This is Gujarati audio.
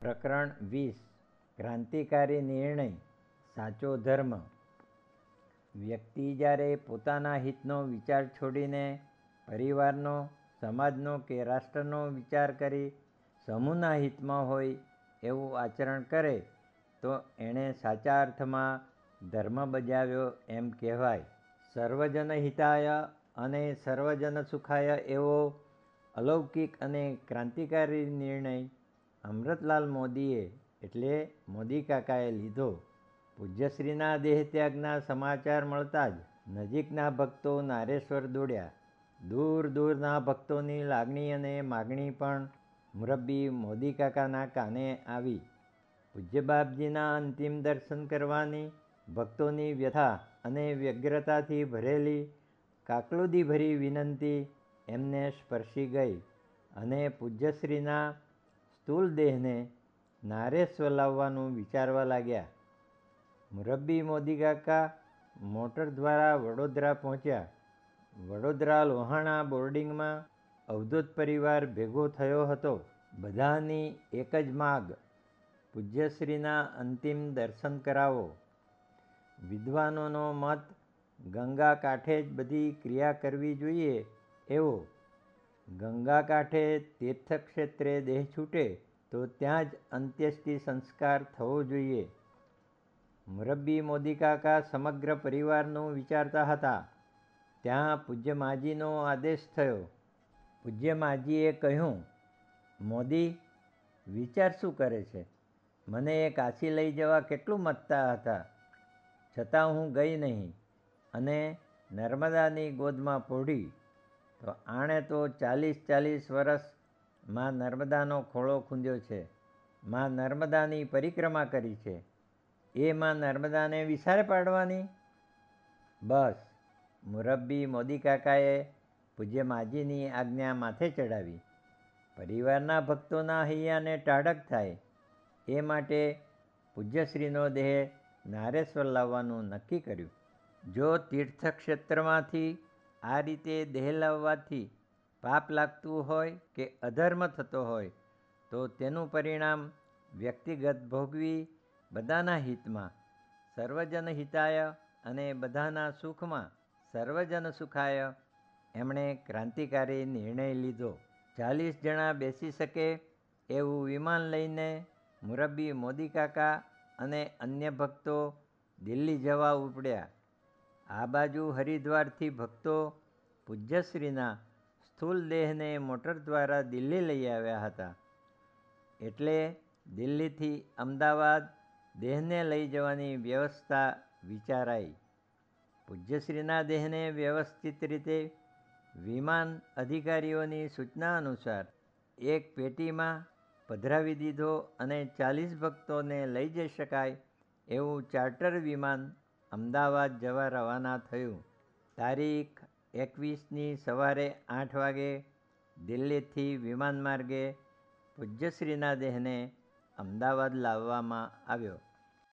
પ્રકરણ 20 ક્રાંતિકારી નિર્ણય સાચો ધર્મ। વ્યક્તિ જ્યારે પોતાના હિતનો વિચાર છોડીને પરિવારનો, સમાજનો કે રાષ્ટ્રનો વિચાર કરી સમૂહના હિતમાં હોય એવું આચરણ કરે તો એણે સાચા અર્થમાં ધર્મ બજાવ્યો એમ કહેવાય। સર્વજન હિતાય અને સર્વજન સુખાય એવો અલૌકિક અને ક્રાંતિકારી નિર્ણય અમૃતલાલ મોદીએ એટલે મોદી કાકાએ લીધો। પૂજ્યશ્રીના દેહત્યાગના સમાચાર મળતા જ નજીકના ભક્તો નારેશ્વર દોડ્યા। દૂર દૂરના ભક્તોની લાગણી અને માગણી પણ મુરબ્બી મોદી કાકાના કાને આવી। પૂજ્ય બાપજીના અંતિમ દર્શન કરવાની ભક્તોની વ્યથા અને વ્યગ્રતાથી ભરેલી કાકલુદીભરી વિનંતી એમને સ્પર્શી ગઈ અને પૂજ્યશ્રીના સ્થૂળ દેહને નારેશ્વર લાવવાનું વિચારવા લાગ્યા। મુરબ્બી મોદી કાકા મોટર દ્વારા વડોદરા પહોંચ્યા। વડોદરા લોહાણા બોર્ડિંગમાં અવધૂત પરિવાર ભેગો થયો હતો। બધાની એક જ માગ, પૂજ્યશ્રીના અંતિમ દર્શન કરાવો। વિદ્વાનોનો મત ગંગા કાંઠે જ બધી ક્રિયા કરવી જોઈએ એવો। ગંગા કાંઠે તીર્થક્ષેત્રે દેહ છૂટે તો ત્યાં જ અંત્યેષ્ટિ સંસ્કાર થવો જોઈએ। મુરબ્બી મોદી કાકા સમગ્ર પરિવારનું વિચારતા હતા ત્યાં પૂજ્ય માજીનો આદેશ થયો। પૂજ્ય માજીએ કહ્યું, મોદી, વિચાર શું કરે છે? મને એ કાશી લઈ જવા કેટલું મથતા હતા, છતાં હું ગઈ નહીં અને નર્મદાની ગોદમાં પોઢી તો આણે તો 40 વર્ષ માં નર્મદાનો ખોળો ખૂંદ્યો છે, માં નર્મદાની પરિક્રમા કરી છે, એ માં નર્મદાને વિસારે પાડવાની? બસ, મુરબ્બી મોદી કાકાએ પૂજ્ય માજીની આજ્ઞા માથે ચડાવી। પરિવારના ભક્તોના હૈયાને ટાઢક થાય એ માટે પૂજ્યશ્રીનો દેહ નારેશ્વર લાવવાનું નક્કી કર્યું। જો તીર્થક્ષેત્રમાંથી આ રીતે દેહ લાવવાથી પાપ લાગતું હોય કે અધર્મ થતો હોય તો તેનું પરિણામ વ્યક્તિગત ભોગવી બધાના હિતમાં, સર્વજન હિતાય અને બધાના સુખમાં, સર્વજન સુખાય એમણે ક્રાંતિકારી નિર્ણય લીધો। 40 જણા બેસી શકે એવું વિમાન લઈને મુરબ્બી મોદી કાકા અને અન્ય ભક્તો દિલ્હી જવા ઉપડ્યા। આ બાજુ હરિદ્વારથી ભક્તો પૂજ્યશ્રીના સ્થૂળ દેહને મોટર દ્વારા દિલ્હી લઈ આવ્યા હતા, એટલે દિલ્હીથી અમદાવાદ દેહને લઈ જવાની વ્યવસ્થા વિચારાઈ। પૂજ્યશ્રીના દેહને વ્યવસ્થિત રીતે વિમાન અધિકારીઓની સૂચના અનુસાર એક પેટીમાં પધરાવી દીધો અને 40 ભક્તોને લઈ જઈ શકાય એવું ચાર્ટર વિમાન અમદાવાદ જવા રવાના થયું। તારીખ 21ની સવારે 8 વાગે દિલ્હીથી વિમાન માર્ગે પૂજ્યશ્રીના દેહને અમદાવાદ લાવવામાં આવ્યો।